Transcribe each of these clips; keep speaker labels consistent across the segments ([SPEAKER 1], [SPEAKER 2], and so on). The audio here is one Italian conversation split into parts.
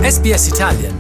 [SPEAKER 1] SBS Italian.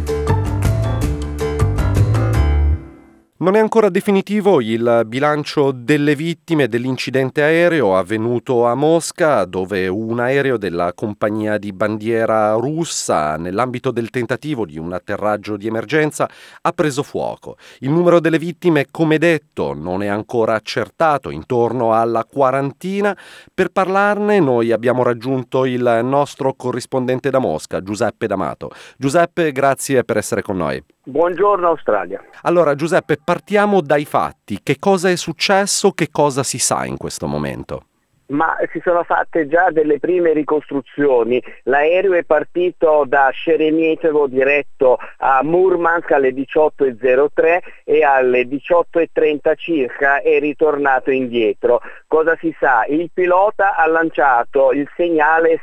[SPEAKER 2] Non è ancora definitivo il bilancio delle vittime dell'incidente aereo avvenuto a Mosca, dove un aereo della compagnia di bandiera russa, nell'ambito del tentativo di un atterraggio di emergenza, ha preso fuoco. Il numero delle vittime, come detto, non è ancora accertato, intorno alla quarantina. Per parlarne noi abbiamo raggiunto il nostro corrispondente da Mosca, Giuseppe D'Amato. Giuseppe, grazie per essere con noi.
[SPEAKER 3] Buongiorno Australia.
[SPEAKER 2] Allora Giuseppe, partiamo dai fatti. Che cosa è successo? Che cosa si sa in questo momento?
[SPEAKER 3] Ma si sono fatte già delle prime ricostruzioni. L'aereo è partito da Sheremetyevo diretto a Murmansk alle 18.03 e alle 18.30 circa è ritornato indietro. Cosa si sa? Il pilota ha lanciato il segnale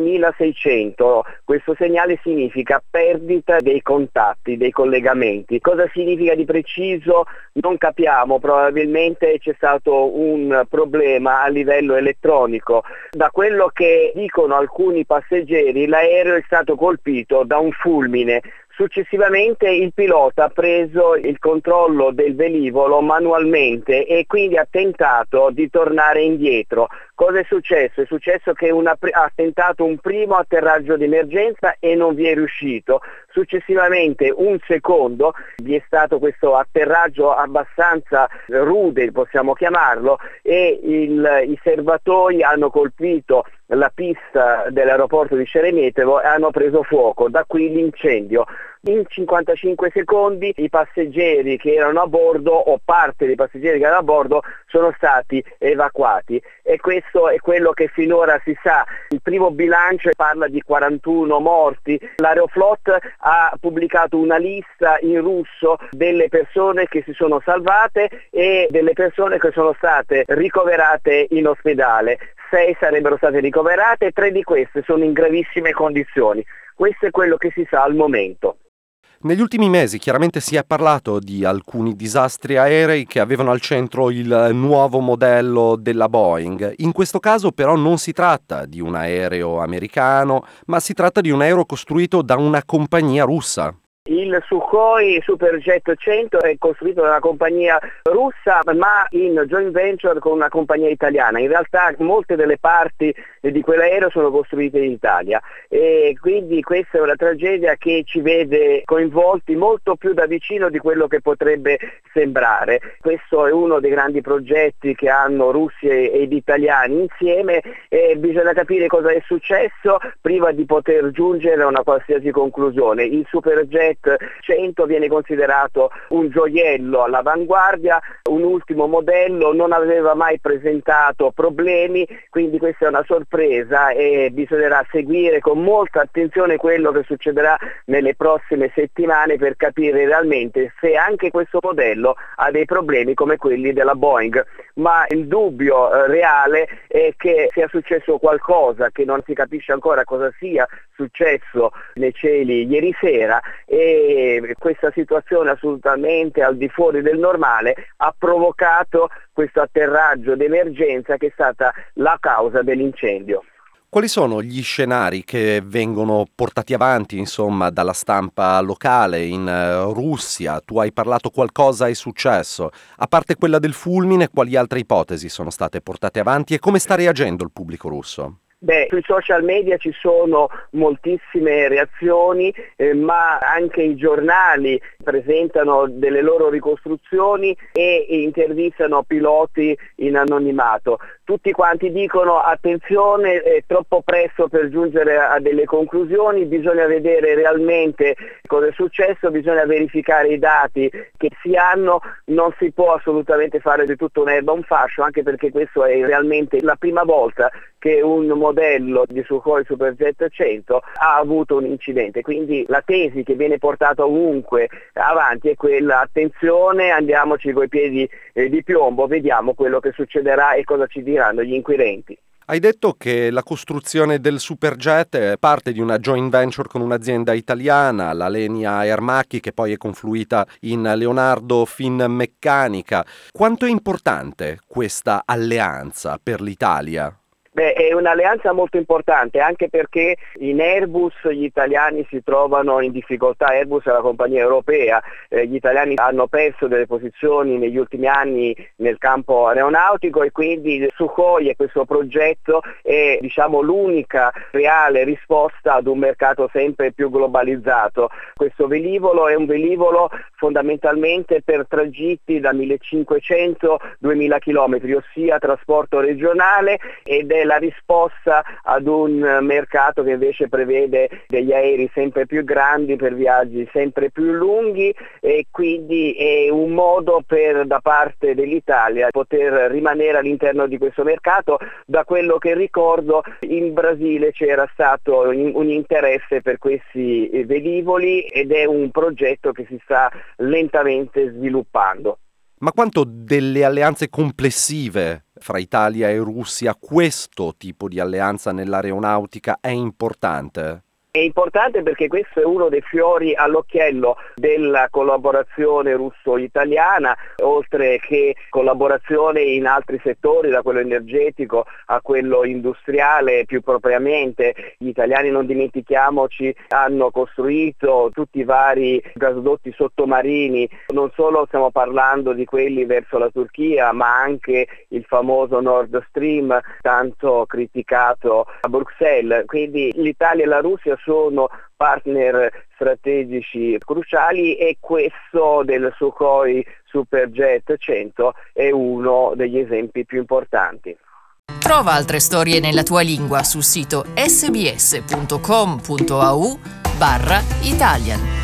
[SPEAKER 3] 7600. Questo segnale significa perdita dei contatti, dei collegamenti. Cosa significa di preciso? Non capiamo, probabilmente c'è stato un problema a livello elettronico. Da quello che dicono alcuni passeggeri, l'aereo è stato colpito da un fulmine. Successivamente il pilota ha preso il controllo del velivolo manualmente e quindi ha tentato di tornare indietro. Cosa è successo? È successo che ha tentato un primo atterraggio di emergenza e non vi è riuscito. Successivamente un secondo, vi è stato questo atterraggio abbastanza rude, possiamo chiamarlo, e i serbatoi hanno colpito la pista dell'aeroporto di Sheremetyevo e hanno preso fuoco, da qui l'incendio. In 55 secondi i passeggeri che erano a bordo o parte dei passeggeri che erano a bordo sono stati evacuati e questo è quello che finora si sa. Il primo bilancio parla di 41 morti. L'Aeroflot ha pubblicato una lista in russo delle persone che si sono salvate e delle persone che sono state ricoverate in ospedale. 6 sarebbero state ricoverate e 3 di queste sono in gravissime condizioni. Questo è quello che si sa al momento.
[SPEAKER 2] Negli ultimi mesi chiaramente si è parlato di alcuni disastri aerei che avevano al centro il nuovo modello della Boeing. In questo caso però non si tratta di un aereo americano, ma si tratta di un aereo costruito da una compagnia russa.
[SPEAKER 3] Il Sukhoi Superjet 100 è costruito da una compagnia russa ma in joint venture con una compagnia italiana. In realtà molte delle parti di quell'aereo sono costruite in Italia e quindi questa è una tragedia che ci vede coinvolti molto più da vicino di quello che potrebbe sembrare. Questo è uno dei grandi progetti che hanno russi ed italiani insieme e bisogna capire cosa è successo prima di poter giungere a una qualsiasi conclusione. Il Superjet 100 viene considerato un gioiello all'avanguardia, un ultimo modello, non aveva mai presentato problemi, quindi questa è una sorpresa e bisognerà seguire con molta attenzione quello che succederà nelle prossime settimane per capire realmente se anche questo modello ha dei problemi come quelli della Boeing. Ma il dubbio reale è che sia successo qualcosa che non si capisce ancora cosa sia successo nei cieli ieri sera e questa situazione assolutamente al di fuori del normale ha provocato questo atterraggio d'emergenza che è stata la causa dell'incendio.
[SPEAKER 2] Quali sono gli scenari che vengono portati avanti, insomma, dalla stampa locale in Russia? Tu hai parlato, qualcosa è successo. A parte quella del fulmine, quali altre ipotesi sono state portate avanti e come sta reagendo il pubblico russo?
[SPEAKER 3] Sui social media ci sono moltissime reazioni, ma anche i giornali presentano delle loro ricostruzioni e intervistano piloti in anonimato. Tutti quanti dicono attenzione, è troppo presto per giungere a delle conclusioni, bisogna vedere realmente cosa è successo, bisogna verificare i dati che si hanno, non si può assolutamente fare di tutto un'erba un fascio, anche perché questo è realmente la prima volta che un modello di Sukhoi Superjet 100 ha avuto un incidente, quindi la tesi che viene portata ovunque avanti è quella: attenzione, andiamoci coi piedi di piombo, vediamo quello che succederà e cosa ci diranno gli inquirenti.
[SPEAKER 2] Hai detto che la costruzione del Superjet è parte di una joint venture con un'azienda italiana, l'Alenia Aermacchi, che poi è confluita in Leonardo Finmeccanica. Quanto è importante questa alleanza per l'Italia?
[SPEAKER 3] Beh, è un'alleanza molto importante anche perché in Airbus gli italiani si trovano in difficoltà. Airbus è la compagnia europea, gli italiani hanno perso delle posizioni negli ultimi anni nel campo aeronautico e quindi Sukhoi e questo progetto è l'unica reale risposta ad un mercato sempre più globalizzato. Questo velivolo è un velivolo fondamentalmente per tragitti da 1500-2000 km, ossia trasporto regionale, ed è la risposta ad un mercato che invece prevede degli aerei sempre più grandi per viaggi sempre più lunghi, e quindi è un modo da parte dell'Italia poter rimanere all'interno di questo mercato. Da quello che ricordo in Brasile c'era stato un interesse per questi velivoli ed è un progetto che si sta lentamente sviluppando.
[SPEAKER 2] Ma quanto delle alleanze complessive fra Italia e Russia, questo tipo di alleanza nell'aeronautica è importante?
[SPEAKER 3] È importante perché questo è uno dei fiori all'occhiello della collaborazione russo-italiana, oltre che collaborazione in altri settori, da quello energetico a quello industriale più propriamente. Gli italiani, non dimentichiamoci, hanno costruito tutti i vari gasdotti sottomarini, non solo stiamo parlando di quelli verso la Turchia, ma anche il famoso Nord Stream, tanto criticato a Bruxelles. Quindi l'Italia e la Russia sono partner strategici cruciali e questo del Sukhoi Superjet 100 è uno degli esempi più importanti.
[SPEAKER 1] Trova altre storie nella tua lingua sul sito sbs.com.au/Italian.